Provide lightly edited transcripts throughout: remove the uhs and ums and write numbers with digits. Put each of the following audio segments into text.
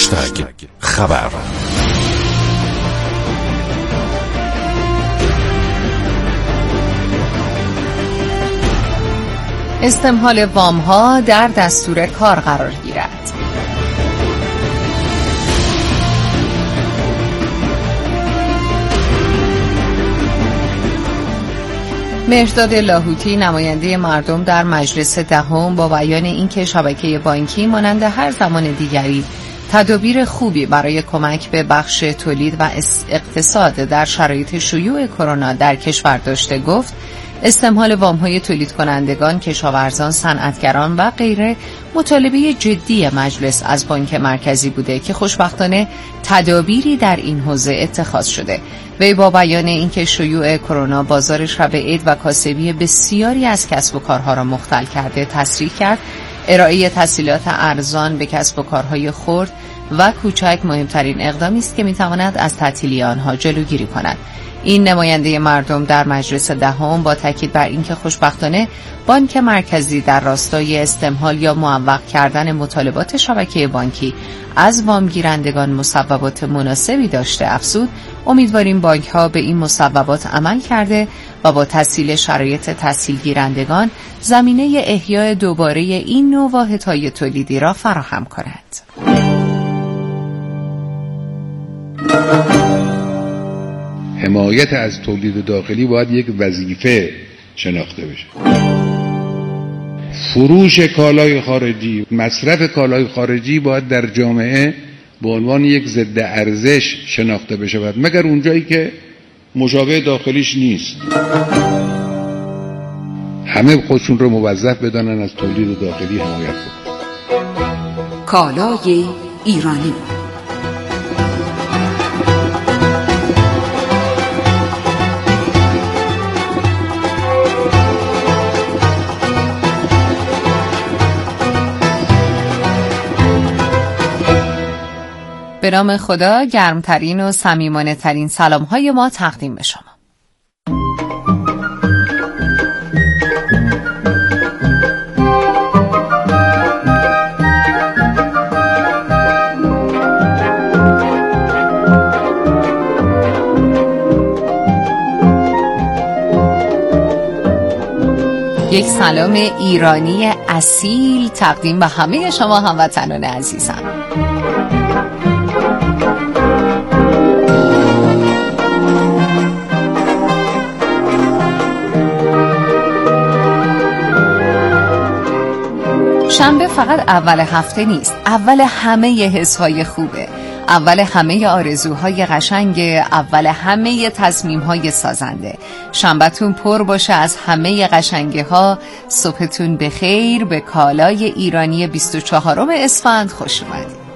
خبر. استمهال وام‌ها در دستور کار قرار گیرد. مهرداد لاهوتی نماینده مردم در مجلس دهم با بیان اینکه شبکه بانکی مانند هر زمان دیگری تدابیر خوبی برای کمک به بخش تولید و اقتصاد در شرایط شیوع کرونا در کشور داشته، گفت استمهال وام‌های تولید کنندگان، کشاورزان، صنعتگران و غیره مطالبه جدی مجلس از بانک مرکزی بوده که خوشبختانه تدابیری در این حوزه اتخاذ شده. وی با بیان اینکه شیوع کرونا بازار شب عید و کاسبی بسیاری از کسب و کارها را مختل کرده، تصریح کرد ارائه تسهیلات ارزان به کسب و کارهای خرد و کوچک مهمترین اقدامی است که میتواند از تعطیلی آنها جلوگیری کند. این نماینده مردم در مجلس دهم با تاکید بر اینکه خوشبختانه بانک مرکزی در راستای استمهال یا معوق کردن مطالبات شبکه بانکی از وامگیرندگان مصوبات مناسبی داشته، افزود امیدواریم بانک ها به این مصوبات عمل کرده و با تسهیل شرایط تسهیل گیرندگان زمینه احیای دوباره این نوع واحدهای تولیدی را فراهم کند. حمایت از تولید داخلی باید یک وظیفه شناخته بشه. فروش کالای خارجی، مصرف کالای خارجی باید در جامعه به عنوان یک ضد ارزش شناخته بشه، مگر اونجایی که مشابه داخلیش نیست. همه خودشون رو موظف بدانن از تولید داخلی حمایت کنن. کالای ایرانی. به نام خدا، گرمترین و صمیمانه ترین سلام‌های ما تقدیم به شما. یک سلام ایرانی اصیل تقدیم به همه شما هموطنان عزیزم. شنبه فقط اول هفته نیست، اول همه حسهای خوبه، اول همه آرزوهای قشنگ، اول همه تصمیمهای سازنده. شنبهتون پر باشه از همه قشنگه ها. صبحتون بخیر. به کالای ایرانی 24 اسفند خوش اومدید.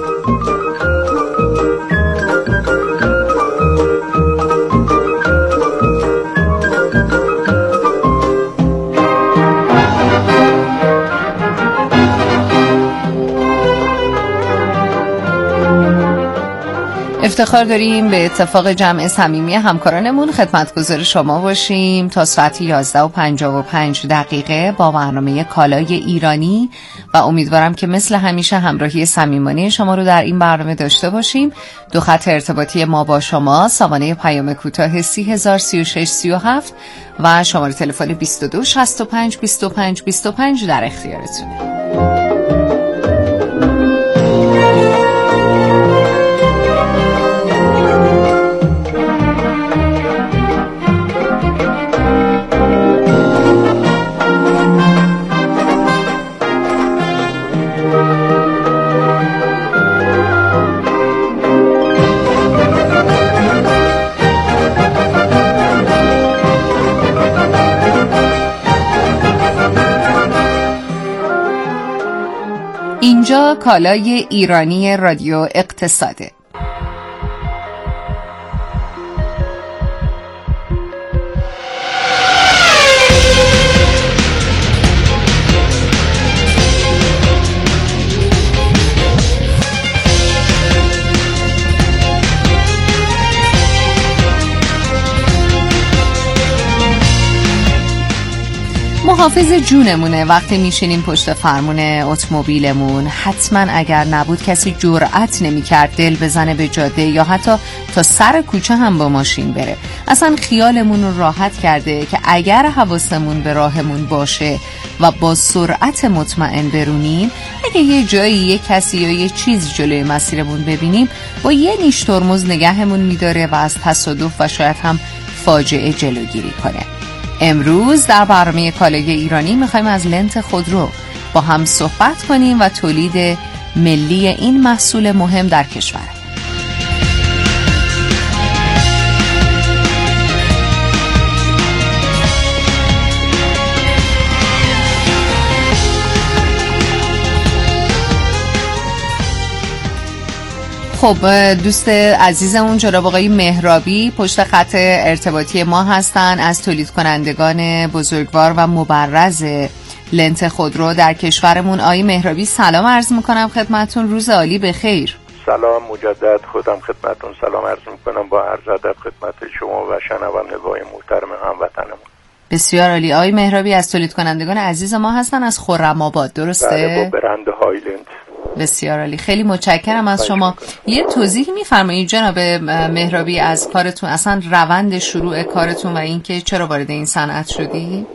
افتخار داریم به اتفاق جمع صمیمی همکارانمون خدمتگزار شما باشیم تا ساعت 11:55 با برنامه کالای ایرانی و امیدوارم که مثل همیشه همراهی صمیمانه شما رو در این برنامه داشته باشیم. دو خط ارتباطی ما با شما، سامانه پیام کوتاه 303637 و شماره تلفن 22652525 در اختیارتونه. اینجا کالای ایرانی رادیو اقتصاده. حافظ جونمونه. وقتی میشینیم پشت فرمون اتومبیلمون، حتما اگر نبود کسی جرأت نمی‌کرد دل بزنه به جاده یا حتی تا سر کوچه هم با ماشین بره. اصلا خیالمون رو راحت کرده که اگر حواسمون به راهمون باشه و با سرعت مطمئن برونیم، اگه یه جایی یه کسی یا یه چیز جلوی مسیرمون ببینیم، با یه نیش ترمز نگهمون میداره و از تصادف و شاید هم فاجعه جلوگیری کنه. امروز در برنامه کالای ایرانی میخوایم از لنت خودرو با هم صحبت کنیم و تولید ملی این محصول مهم در کشور. خب دوست عزیزمون جناب آقای مهرابی پشت خط ارتباطی ما هستن، از تولید کنندگان بزرگوار و مبرز لنت خودرو در کشورمون. آقای مهرابی سلام عرض میکنم خدمتون، روز عالی بخیر. سلام مجدد، خودم خدمتون سلام عرض میکنم با عرض ادب خدمت شما و شنوندگان محترم هموطنمون. بسیار عالی. آقای مهرابی از تولید کنندگان عزیز ما هستن از خرم‌آباد، درسته؟ بله، با برند هایلند. بسیار عالی، خیلی متشکرم از شما. یه توضیح می‌فرمایید جناب مهرابی از کارتون، اصلا روند شروع کارتون و اینکه چرا وارد این صنعت شدی؟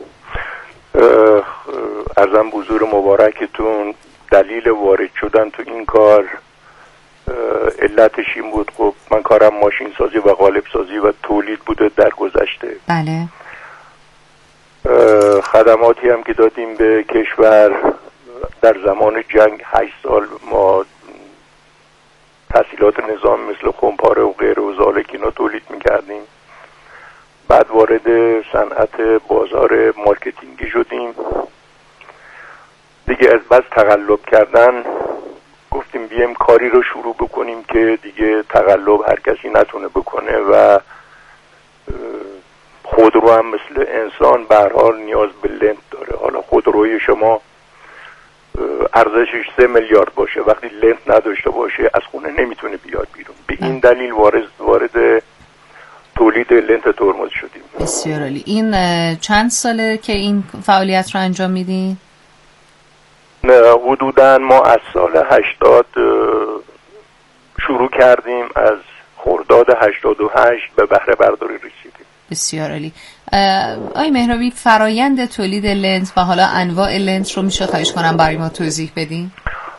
عرضم حضور مبارکتون، دلیل وارد شدن تو این کار علتش این بود. خب من کارم ماشین سازی و قالب سازی و تولید بوده در گذشته. بله. خدماتی هم که دادیم به کشور در زمان جنگ 8 سال ما تسهیلات نظام مثل خمپاره و غیره و زالک اینا تولید میکردیم. بعد وارد صنعت بازار مارکتینگی شدیم دیگه. از بس تقلب کردن گفتیم بیایم کاری رو شروع بکنیم که دیگه تقلب هر کسی نتونه بکنه و خودرو هم مثل انسان به هر حال نیاز به لنت داره. حالا خودروی شما ارزشش 3 میلیارد باشه، وقتی لنت نداشته باشه از خونه نمیتونه بیاد بیرون. به این دلیل وارد تولید لنت ترمز شدیم. بسیار عالی. این چند ساله که این فعالیت رو انجام میدین؟ حدوداً ما از سال 80 شروع کردیم، از خرداد 88 به بهره برداری رسیدیم. بسیار عالی. آقای مهرابی فرایند تولید لنت و حالا انواع لنت رو میشه خواهش کنم برای ما توضیح بدین؟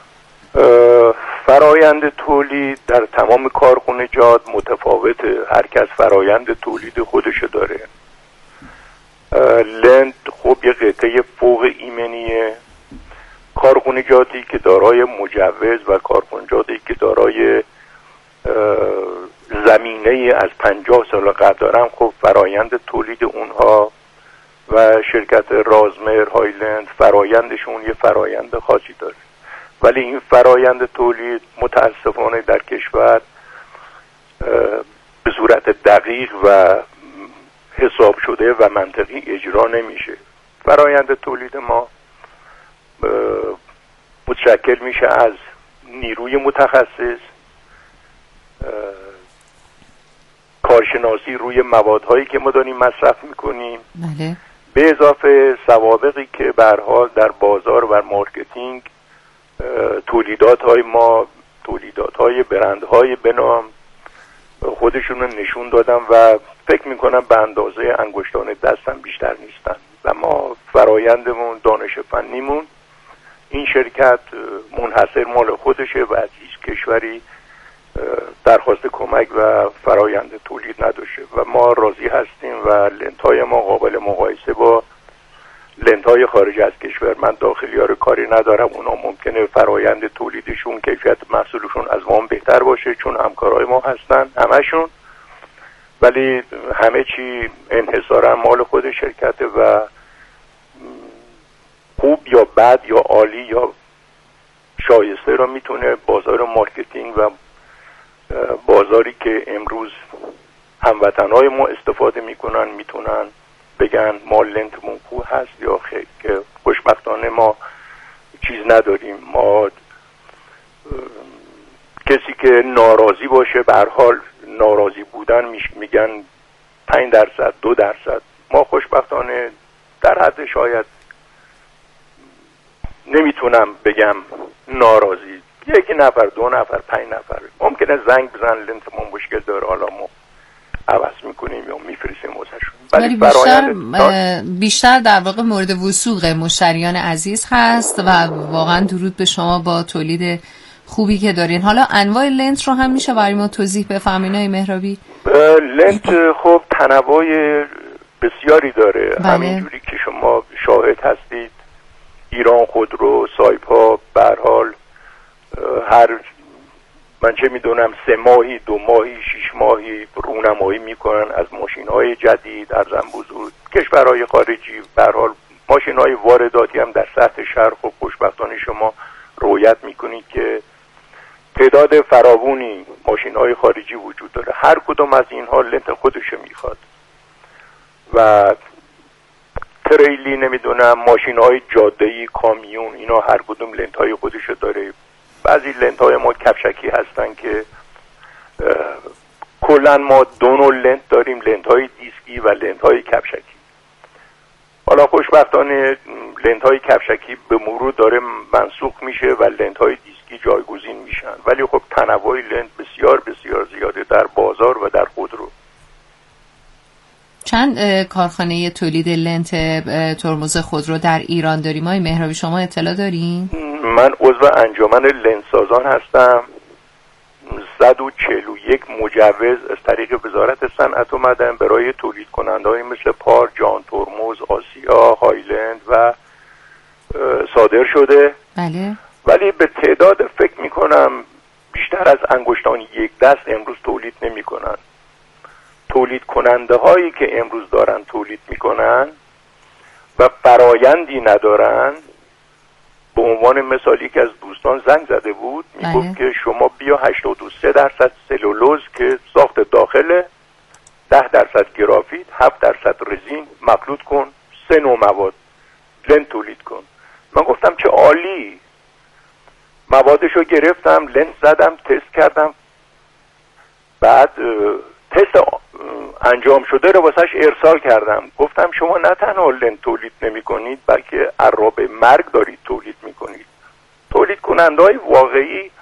فرایند تولید در تمام کارخانجات متفاوته، هر کس فرایند تولید خودشو داره. لنت خب یه قطعه فوق ایمنیه. کارخانجاتی که دارای مجوز و کارخانجاتی که دارای زمینه از 50 سال قبل دارن، خب فرایند تولید اونها و شرکت رازمر هایلند فرایندشون یه فرایند خاصی داره. ولی این فرایند تولید متاسفانه در کشور به صورت دقیق و حساب شده و منطقی اجرا نمیشه. فرایند تولید ما متشکل میشه از نیروی متخصص، کارشناسی روی موادهایی که ما داریم مصرف میکنیم، بله. به اضافه سوابقی که به هر حال در بازار و مارکتینگ تولیدات‌های برندهای بنام خودشون رو نشون دادن و فکر میکنم به اندازه انگشتان دستم بیشتر نیستن و ما فرایندمون، دانش فنیمون، این شرکت منحصر مال خودشه و از هیچ کشوری درخواست کمک و فرایند تولید نداشته و ما راضی هستیم و لنت‌های ما قابل مقایسه با لنت‌های خارج از کشور. من داخلی‌ها رو کاری ندارم، اونا ممکنه فرایند تولیدشون، کیفیت محصولشون از ما بهتر باشه چون همکارای ما هستن همشون، ولی همه چی انحصارا مال خود شرکته و خوب یا بد یا عالی یا شایسته رو میتونه بازار مارکتینگ و بازاری که امروز هموطنهای ما استفاده میکنن میتونن بگن ما لنتمون خوب هست یا خیر، که خوشبختانه ما چیز نداریم. ما کسی که ناراضی باشه به هر حال ناراضی بودن میگن 5%، 2%. ما خوشبختانه در حد شاید نمیتونم بگم ناراضی، 1 نفر 2 نفر 5 نفر ممکنه زنگ بزن لنتمون مشکل داره، حالا ما عوض میکنیم یا میفرستیم واسهشون. ولی بیشتر در واقع مورد وثوق مشتریان عزیز هست و واقعا درود به شما با تولید خوبی که دارین. حالا انواع لنت رو هم میشه برای ما توضیح بفرمایید آقای مهرابی؟ لنت خب تنوع بسیاری داره. بله. همینجوری که شما شاهد هستید ایران خودرو، سایپا به هر حال هر من چه میدونم 3 ماهی 2 ماهی 6 ماهی رونمایی میکنن از ماشین‌های جدید، ارزم بزرگ کشورهای خارجی. به هر حال ماشین‌های وارداتی هم در سطح شرق و خوشبختانه شما رویت میکنید که تعداد فراوانی ماشین‌های خارجی وجود داره. هر کدوم از اینها لنت خودش میخواد و تریلی نمیدونم ماشین‌های جاده‌ای، کامیون، اینا هر کدوم لنت‌های خودشو داره. بعضی لنت‌های ما کفشکی هستن که کلا ما 2 نوع لنت داریم، لنت‌های دیسکی و لنت‌های کفشکی. حالا خوشبختانه لنت‌های کفشکی به مرور داره منسوخ میشه و لنت‌های دیسکی جایگزین میشن، ولی خب تنوع لنت بسیار بسیار زیاده در بازار و در خودرو. چند کارخانه تولید لنت ترمز خودرو در ایران داریم آقای مهرابی؟ شما اطلاع دارین؟ من عضو انجمن لنتسازان هستم. 141 مجوز از طریق وزارت صنعت و معدن برای تولید کننده‌های مثل پار، جان ترمز، آسیا، هایلند و صادر شده. بله. ولی به تعداد فکر میکنم بیشتر از انگشتان 1 دست امروز تولید نمیکنن. تولید کننده هایی که امروز دارن تولید میکنن و فرایندی ندارن. به عنوان مثالی که از دوستان زنگ زده بود میگفت که شما بیا 83% سلولوز که ساخت داخله، 10% گرافیت، 7% رزین مخلوط کن، 3 نوع مواد لنت تولید کن. من گفتم چه عالی. موادشو گرفتم، لنت زدم، تست کردم، بعد تست انجام شده رو واسش ارسال کردم. گفتم شما نه تنها لنت تولید نمی کنید بلکه عراب مرگ دارید تولید می کنید. تولید کننده‌های واقعی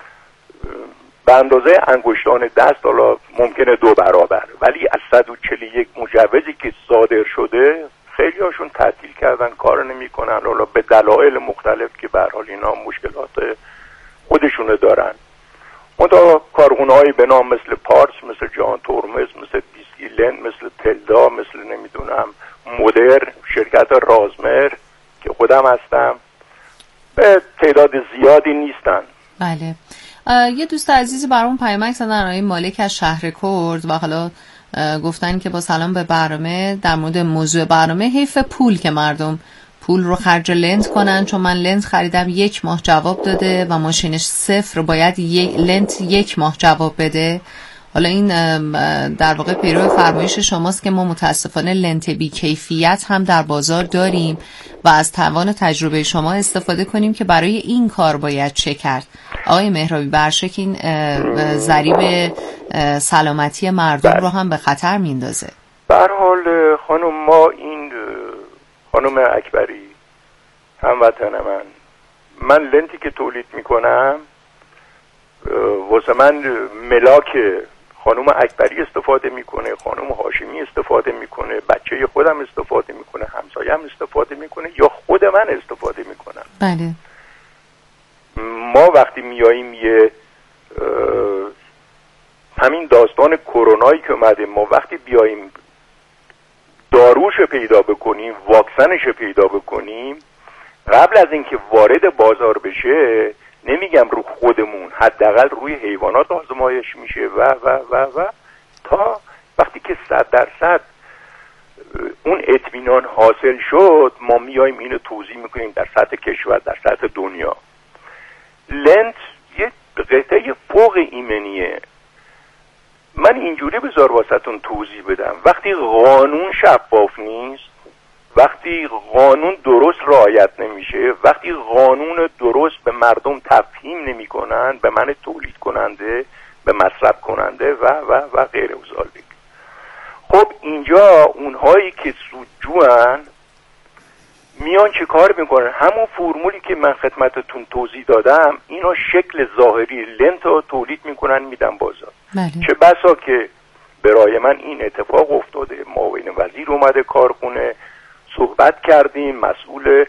به اندازه انگشتان دست، حالا ممکنه 2 برابر، ولی از 141 مجوزی که صادر شده خیلی هاشون تعطیل کردن، کار نمی کنن، حالا به دلایل مختلف که به هر حال اینا مشکلات خودشونه دارن. منتها کارخونه‌هایی به نام مثل پارس، مثل جان ترمز، مثل دیسکی لنت، مثل تلدا، مثل نمیدونم مدر، شرکت رازمر که خودم هستم، به تعداد زیادی نیستن. بله. یه دوست عزیزی برام پیامک زدن، آقای مالک از شهر کرد، و حالا گفتن که با سلام به برنامه، در مورد موضوع برنامه، حیف پول که مردم پول رو خرج لنت کنن، چون من لنت خریدم 1 ماه جواب داده و ماشینش 0 باید لنت 1 ماه جواب بده. حالا این در واقع پیرو فرمایش شماست که ما متاسفانه لنت بی کیفیت هم در بازار داریم و از توان تجربه شما استفاده کنیم که برای این کار باید چه کرد. آقای مهرابی، برشک این ضریب سلامتی مردم رو هم به خطر میندازه. به هر حال خانم، ما این خانم اکبری هموطن من لنتی که تولید میکنم واسه من ملاک خانم اکبری استفاده میکنه، خانم هاشمی استفاده میکنه، بچه خودم استفاده میکنه، همسایم استفاده میکنه، یا خود من استفاده میکنم. بله. ما وقتی میاییم یه همین داستان کرونایی که اومده، ما وقتی بیاییم داروش پیدا بکنیم، واکسنش پیدا بکنیم، قبل از اینکه وارد بازار بشه، نمیگم رو خودمون، حداقل روی حیوانات آزمایش میشه و تا وقتی که 100% اون اطمینان حاصل شد، ما میایم اینو توضیح میکنیم در سطح کشور، در سطح دنیا. لنت یه قطعه فوق ایمنیه. من اینجوری بذار واسهتون توضیح بدم. وقتی قانون شفاف نیست، وقتی قانون درست رعایت نمیشه، وقتی قانون درست به مردم تفهیم نمیکنن، به من تولید کننده، به مصرف کننده و غیر ذالک، خب اینجا اونهایی که سودجوان میان چه کار میکنن؟ همون فرمولی که من خدمتتون توضیح دادم، اینا شکل ظاهری لنت رو تولید میکنن میدن بازار. چه بسا که برای من این اتفاق افتاده، معاون وزیر اومده کارخونه، صحبت کردیم، مسئول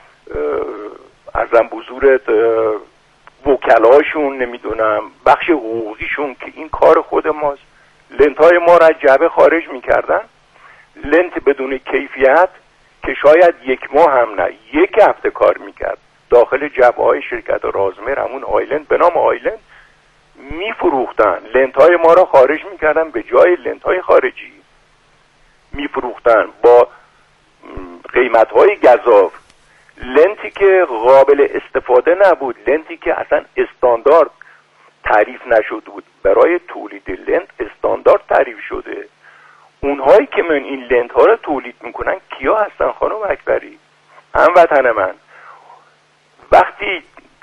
ارزم بزرگت وکلاشون، نمیدونم بخش حقوقیشون که این کار خود ماست، لنت های ما را از جعبه خارج میکردن، لنت بدون کیفیت که شاید 1 ماه هم نه 1 هفته کار میکرد داخل جعبه های شرکت رازمر، همون آیلند به نام آیلند میفروختن، لنت های ما را خارج میکردن، به جای لنت های خارجی میفروختن با قیمت های گزاف، لنتی که قابل استفاده نبود، لنتی که اصلا استاندارد تعریف نشده بود. برای تولید لنت استاندارد تعریف شده. اونهایی که من این لنت ها رو تولید میکنن کیا هستن خانم اکبری؟ هموطن من. وقتی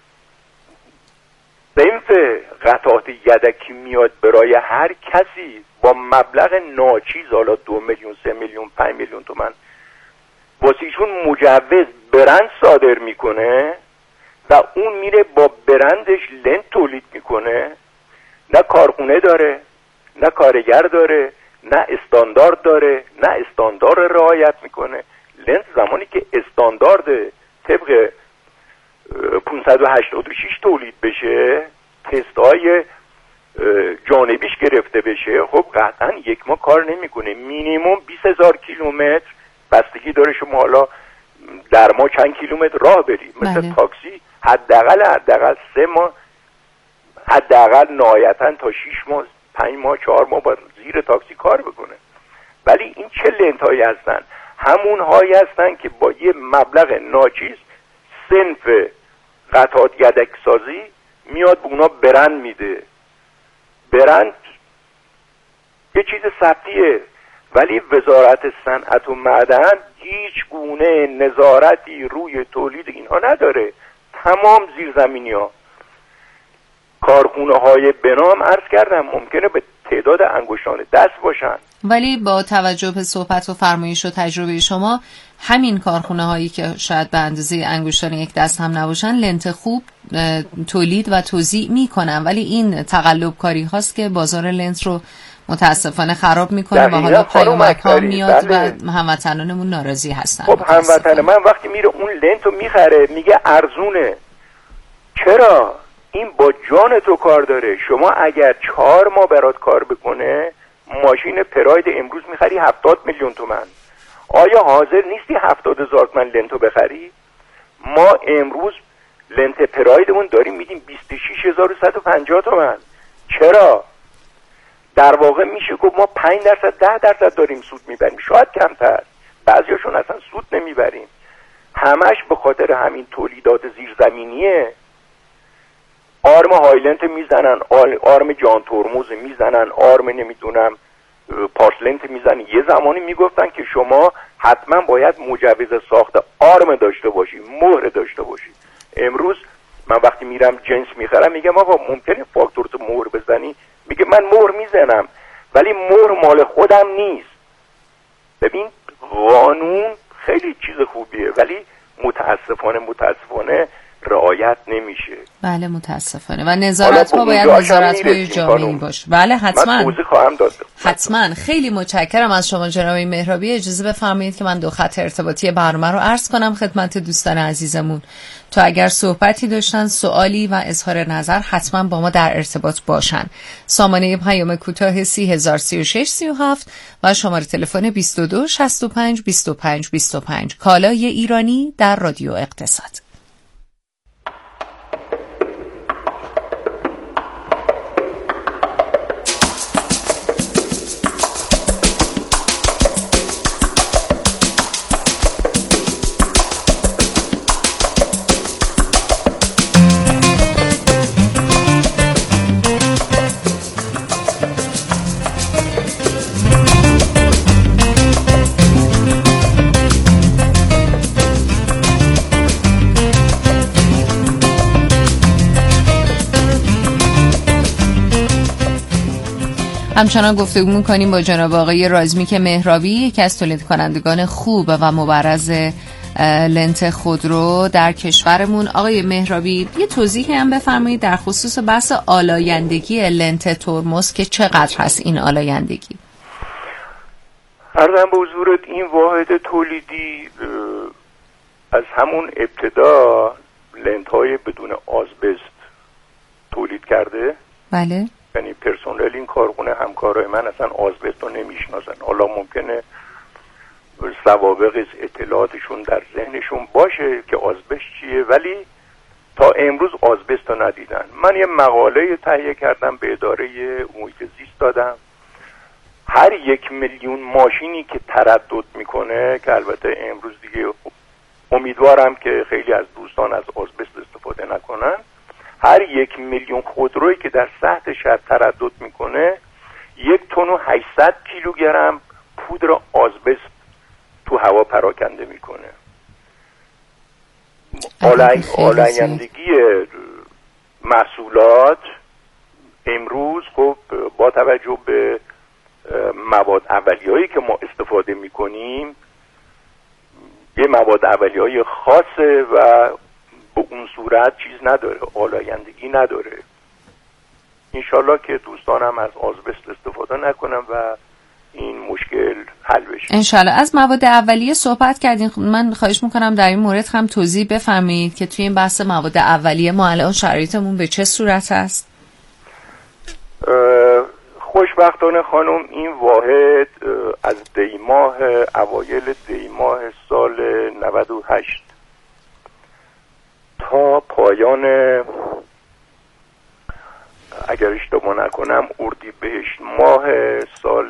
صنف قطعات یدکی میاد برای هر کسی با مبلغ ناچیز، حالا 2 میلیون 3 میلیون 5 میلیون تومان، واسیشون مجوز برند صادر میکنه و اون میره با برندش لنت تولید میکنه، نه کارخونه داره، نه کارگر داره، نه استاندارد داره، نه استاندارد رعایت میکنه. لنت زمانی که استاندارد طبق 586 تولید بشه، تست‌های جانبیش گرفته بشه، خب قطعا 1 ماه کار نمیکنه. مینیمم 20,000 کیلومتر، بستگی داره شما حالا در ما چند کیلومتر راه برید. مثل تاکسی حداقل 3 ماه، حداقل نهایتا تا 6 ماه 5 ماه 4 ماه با زیر تاکسی کار بکنه. ولی این چه لنت هایی هستن؟ همون هایی هستن که با یه مبلغ ناچیز صنف قطعات یدک سازی میاد به اونا برند میده. برند یه چیز ثبتیه، ولی وزارت صنعت و معدن هیچ گونه نظارتی روی تولید اینها نداره. تمام زیرزمینی ها، کارخونه های بنام عرض کردم ممکنه به تعداد انگشتان دست باشن، ولی با توجه به صحبت و فرمایش و تجربه شما، همین کارخونه هایی که شاید به اندازه انگشتان یک دست هم نباشن لنت خوب تولید و توزیع میکنن، ولی این تقلب کاری هاست که بازار لنت رو متاسفانه خراب میکنه و حالا پیامک ها میاد و هموطنانمون ناراضی هستن. خب هموطن من وقتی میره اون لنت رو میخره میگه ارزونه. چرا؟ این با جان تو کار داره. شما اگر 4 ماه برات کار بکنه، ماشین پراید امروز میخری 70 میلیون تومان. آیا حاضر نیستی 70,000 تومان لنتو بخری؟ ما امروز لنت پرایدمون داریم میدیم 26,150 تومان. چرا؟ در واقع میشه گفت ما 5% 10% داریم سود میبریم، شاید کمتر، بعضیاشون اصلا سود نمیبریم. همش به خاطر همین تولیدات زیرزمینیه. آرم هایلنت میزنن، آرم جان ترمز میزنن، آرم نمیدونم پارسلنت میزنن. یه زمانی میگفتن که شما حتما باید مجوز ساخت آرم داشته باشی، مهر داشته باشی. امروز من وقتی میرم جنس میخرم میگم آقا ممکنه فاکتور تو مهر بزنی؟ میگه من مهر میزنم ولی مهر مال خودم نیست. ببین قانون خیلی چیز خوبیه ولی متاسفانه رعایت نمیشه. بله متاسفانه. و نظارت ها باید نظارت های جامعی باشه. بله حتما. من توضیح خواهم داد. حتما. خیلی متشکرم از شما جناب مهرابی. اجازه بفرمایید که من 2 خط ارتباطی برنامه رو عرض کنم خدمت دوستان عزیزمون تا اگر صحبتی داشتن، سوالی و اظهار نظر حتما با ما در ارتباط باشن. سامانه پیام کوتاه 303637 و شماره تلفن 22 65 25 25. کالای ایرانی در رادیو اقتصاد. همچنان گفتگو می‌کنیم با جناب آقای رازمیک مهرابی، یکی از تولید کنندگان خوب و مبرز لنت خودرو در کشورمون. آقای مهرابی یه توضیحی هم بفرمایید در خصوص بحث آلایندگی لنت ترمز که چقدر هست این آلایندگی؟ عرضم به حضورت این واحد تولیدی از همون ابتدا لنت‌های بدون آزبست تولید کرده. بله. یعنی پرسنل این کارخونه همکارای من اصلا آزبست رو نمیشناسن. حالا ممکنه سوابق اطلاعاتشون در ذهنشون باشه که آزبست چیه، ولی تا امروز آزبست رو ندیدن. من یه مقاله تهیه کردم به اداره محیط زیست دادم. هر 1 میلیون ماشینی که تردد میکنه، که البته امروز دیگه امیدوارم که خیلی از دوستان از آزبست استفاده نکنن، هر 1 میلیون خودرویی که در سطح شهر تردد میکنه 1 تن و 800 کیلوگرم پودر آزبست تو هوا پراکنده میکنه. آلایندگی محصولات امروز خب با توجه به مواد اولیه‌ای که ما استفاده میکنیم یه مواد اولیه‌ای خاصه و به اون صورت چیز نداره، آلایندگی نداره. انشالله که دوستانم از آزبست استفاده نکنم و این مشکل حل بشه. انشالله. از مواد اولیه صحبت کردین، من خواهش میکنم در این مورد هم توضیح بفرمایید که توی این بحث مواد اولیه ما الان شرایطمون به چه صورت است؟ خوشبختانه خانم این واحد از دیماه اوایل دیماه سال 98 تا پایان اگر اشتباه نکنم اردیبهشت ماه سال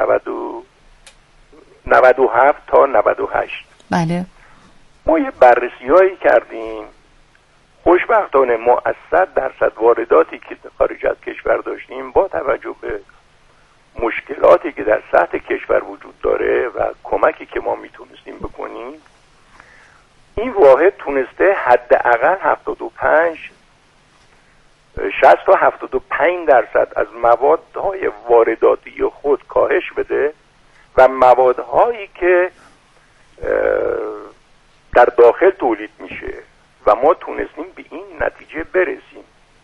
97 تا 98 بله ما یه بررسی هایی کردیم. خوشبختانه ما از 100% وارداتی که خارج از کشور داشتیم با توجه به مشکلاتی که در سطح کشور وجود داره و کمکی که ما میتونستیم بکنیم، این واحد تونسته حداقل 60 تا 75% از موادهای وارداتی خود کاهش بده و موادهایی که در داخل تولید میشه و ما تونستیم به این نتیجه برسیم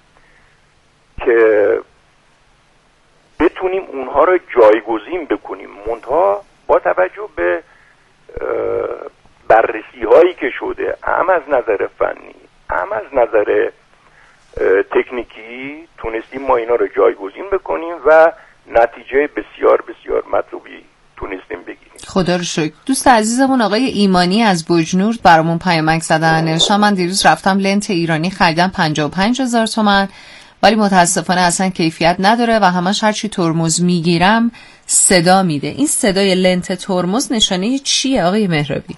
که بتونیم اونها رو جایگزین بکنیم. منتها با توجه به بررسی هایی که شده، هم از نظر فنی هم از نظر تکنیکی، تونستیم ما اینا رو جایگزین بکنیم و نتیجه بسیار بسیار مطلوبی تونستیم بگیریم. خدا رو شکر. دوست عزیزمون آقای ایمانی از بوجنورد برامون پیامک زدن. نوشتن من دیروز رفتم لنت ایرانی خریدم 55,000 تومان، ولی متاسفانه اصلا کیفیت نداره و همش هرچی ترمز میگیرم صدا میده. این صدای لنت ترمز نشانه چیه آقای مهرابی؟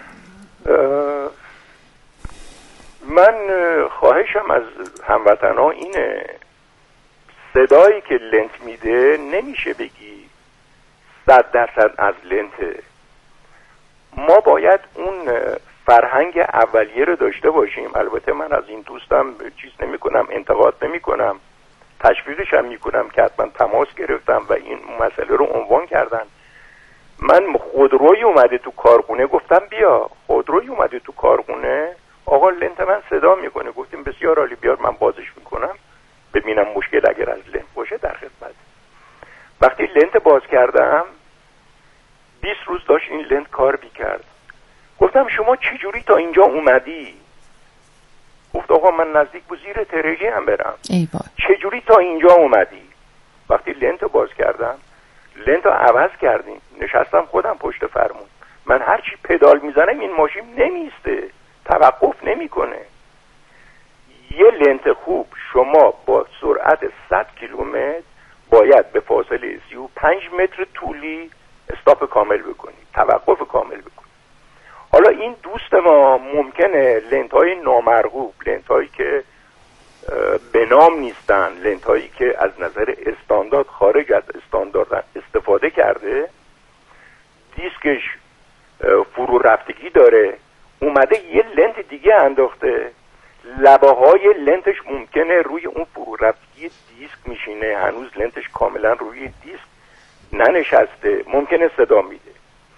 من خواهشم از هموطنها اینه، صدایی که لنت میده نمیشه بگی 100% از لنته. ما باید اون فرهنگ اولیه رو داشته باشیم. البته من از این دوستم چیز نمی کنم، انتقاد نمی کنم، تشویقش هم می کنم که حتما تماس گرفتم و این مسئله رو عنوان کردن. من خودروی اومده تو کارخونه، گفتم بیا خودروی اومده تو کارخونه، آقا لنت من صدا میکنه. گفتیم بسیار عالی، بیار من بازش میکنم ببینم مشکل اگر از لنت باشه در خدمت. وقتی لنت باز کردم 20 روز داشت این لنت کار میکرد. گفتم شما چجوری تا اینجا اومدی؟ گفت آقا من نزدیک به زیر تریلی هم برم. چجوری تا اینجا اومدی؟ وقتی لنت باز کردم، لنت رو عوض کردیم، نشستم خودم پشت فرمون، من هرچی پدال میزنم این ماشین نمیسته، توقف نمیکنه. یه لنت خوب شما با سرعت 100 کیلومتر باید به فاصله 35 متر طولی استاپ کامل بکنید، توقف کامل بکنید. حالا این دوست ما ممکنه لنت‌های نامرغوب، لنت‌هایی که به نام نیستن، لنت‌هایی که از نظر استاندارد خارج از استاندارد استفاده کرده، دیسکش فرو رفتگی داره، اومده یه لنت دیگه انداخته، لبه‌های لنتش ممکنه روی اون فرو رفتگی دیسک میشینه، هنوز لنتش کاملا روی دیسک ننشسته، ممکنه صدا میده.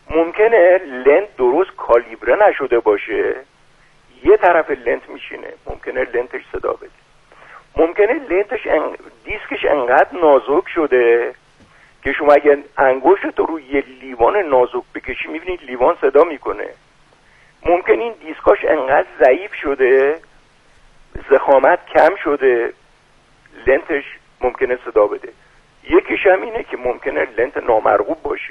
ممکنه لنت درست کالیبره نشده باشه، یه طرف لنت میشینه، ممکنه لنتش صدا بده، ممکنه لنتش دیسکش انقدر نازک شده که شما اگه انگشت رو یه لیوان نازک بکشی میبینید لیوان صدا میکنه. ممکن این دیسکاش انقدر ضعیف شده، ضخامت کم شده، لنتش ممکنه صدا بده. یکیش هم اینه که ممکنه لنت نامرغوب باشه.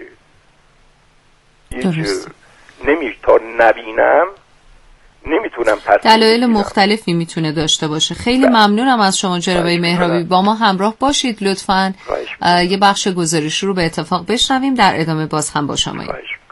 تا نبینم نمیتونم دلایل مختلفی میتونه داشته باشه. خیلی ممنونم از شما جناب مهرابی، با ما همراه باشید لطفاً. یه بخش گزارش رو به اتفاق بشنویم، در ادامه باز هم با شما.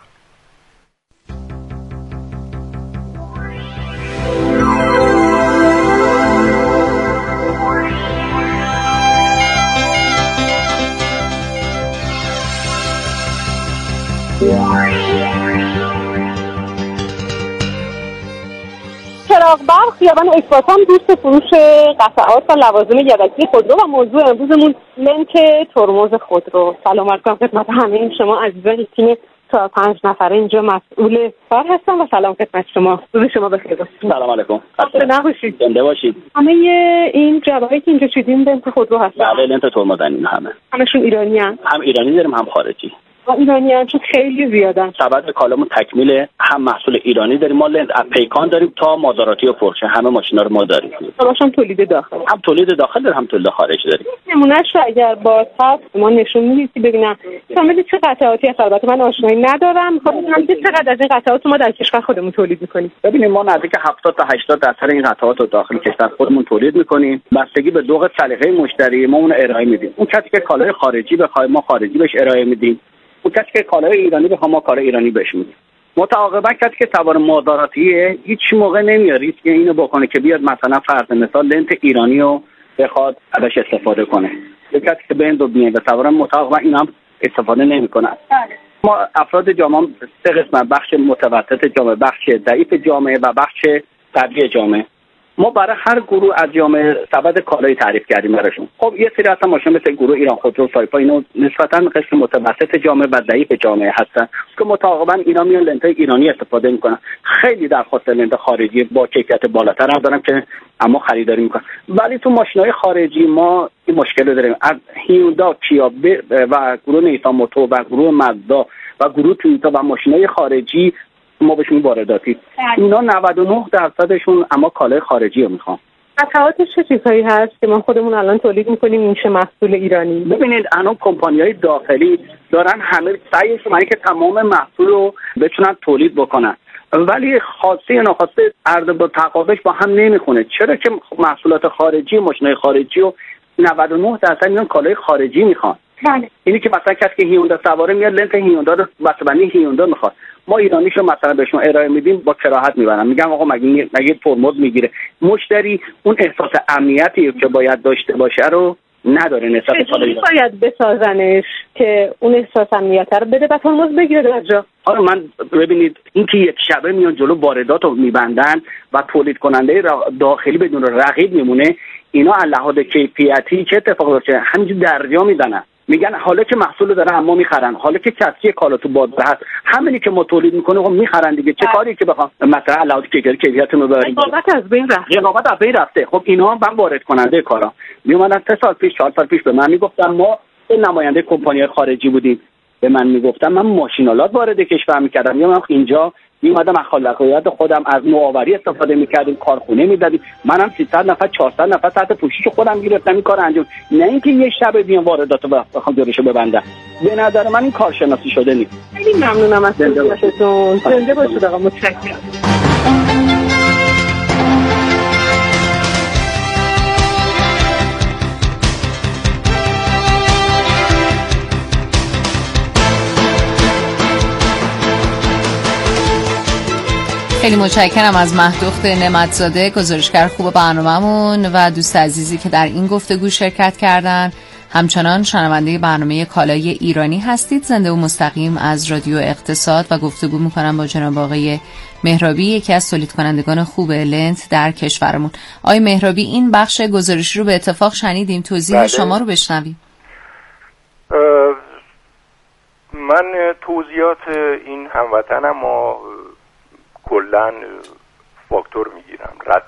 چراغ برق خیابان اکباتان، دوست فروش قطعات و لوازم یدکی خودرو و موضوع امروزمون لنت ترمز خودرو. سلام عرض می‌کنم خدمت همه شما عزیزان تیم 4-5 نفره اینجا مسئول کار هستم و سلام خدمت شما. روز شما بخیر باشه. سلام علیکم. خسته نباشید. زنده باشید. همه این جوابایی که اینجا شدیم لنت خودرو هستن. بله لنت ترمزن همشون ایرانی هستن. هم ایرانی داریم هم خارجی. ایرانی هم چون خیلی زیادن. سبد کالامون تکمیل، هم محصول ایرانی داریم، ما لنت از پیکان داریم تا مازاراتی و پورشه، همه ماشینا رو ما داریم. همشون تولید داخل. هم تولید داخل داریم هم تولید خارج داریم. نمونهش اگر با تصویر ما نشون میدید ببینم کامل چه قطعاتی هست. البته من آشنایی ندارم، میخوام ببینم که چقدر از این قطعات ما در کشور خودمون تولید میکنیم. ببینید ما نزدیک 70 تا 80% این قطعات رو داخل کشور خودمون تولید میکنیم. بستگی به ذوق سلیقه مشتری ما اون ارائه میدیم. اون کسی که کالای خارجی بخواد ما خارجی بهش ارائه میدیم. اون کسی که کالای ایرانی بخواد ما کالای ایرانی بهش میدیم. متعاقبا کسی که سوار مازاراتیه هیچ موقع نمیاد ریسک اینو بکنه که بیاد مثلا فرض مثال لنت ایرانی رو بخواد ازش استفاده کنه. کسی که بنز و بیه و سوار متعاقبا اینا هم استفاده نمیکنن. ما افراد جامعه سه قسمت، بخش متوسط جامعه، بخش ضعیف جامعه و بخش قوی جامعه. ما برای هر گروه از جامعه سبد کالایی تعریف کردیم براشون. خب یه سری اصلا ماشین مثل گروه ایران خودرو، سایپا اینا نسبتاً قسم متوسط جامعه و ضعیف جامعه هستن که متعاقبا اینا میان لنت ایرانی استفاده میکنن. خیلی درخواست لنت خارجی با کیفیت بالاتر هم دارن که اما خریداری میکنن. ولی تو ماشینای خارجی ما این مشکل داریم. از هیوندا، کیا و گروه نیسان موتور و گروه مازدا و گروه تویوتا و ماشینای خارجی ما بهشون وارداتی. اینا 99%شون اما کالای خارجی رو میخوان. قطعاتش چه چیزهایی هست که ما خودمون الان تولید میکنیم میشه محصول ایرانی؟ ببینید الان کمپانی‌های داخلی دارن همه سعیشون اینه که تمام محصول رو بتونن تولید بکنن، ولی خواسته یا ناخواسته عرضه با تقاضاش با هم نمیخونه. چرا که محصولات خارجی، ماشینای خارجی و 99% میان کالای خارجی میخوان. بله. اینی که مثلا کسی که هیوندا سواره میاد لنت هیوندا رو بسته‌بندی هیوندا میخواد، ما ایرانیشو مثلا بهشون ارائه میدیم با کراهت میبرن، میگم آقا مگه ترمز میگیره. مشتری اون احساس امنیتی که باید داشته باشه رو نداره نسبت به چطوری باید بسازنش که اون احساس امنیت رو بده و ترمز بگیره در جا؟ آره من ببینید این که یک شبه میان جلو واردات رو میبندن و تولید کننده داخلی بدون رقیب میمونه، اینا از لحاظ کیفیتی چه اتفاقی میفته؟ همینجوری درجا میزنن، میگن حالا که محصول داره اما میخرن، حالا که کسی کالا تو بازار هست همینی که ما تولید میکنه میخرن دیگه. چه کاری که بخوام مثلا علاوه کیفیت رو ببریم، رقابت از بین رفته. رقابت از بین رفته. خب اینا هم وارد کننده کارا میومدن 3 سال پیش 4 سال پیش به من میگفتن، ما نماینده کمپانی خارجی بودیم، به من میگفتن من ماشینالات وارد کشور میکردم، یا من اینجا میومدم از خلاقیت خودم از نوآوری استفاده میکردیم، کارخونه میدادیم، منم 300 نفر 400 نفر تحت پوشش خودم گرفتم این کار انجام، نه اینکه یه شب بیان وارداتو بخوام جلوشو ببندم. به نظر من این کارشناسی شده نیست. خیلی ممنونم از توضیحاتتون. زنده باشید آقا، متشکرم. خیلی متشکرم از مهدوخت نعمتزاده، گزارشگر خوب برنامه‌مون و دوست عزیزی که در این گفتگو شرکت کردن. همچنان شنونده برنامه کالای ایرانی هستید، زنده و مستقیم از رادیو اقتصاد، و گفتگو میکنم با جناب آقای مهرابی، یکی از تولید کنندگان خوب لنت در کشورمون. آقای مهرابی، این بخش گزارشی رو به اتفاق شنیدیم، توضیح شما رو بشنویم. من توضیحات این هموطنم کلن فاکتور میگیرم، رد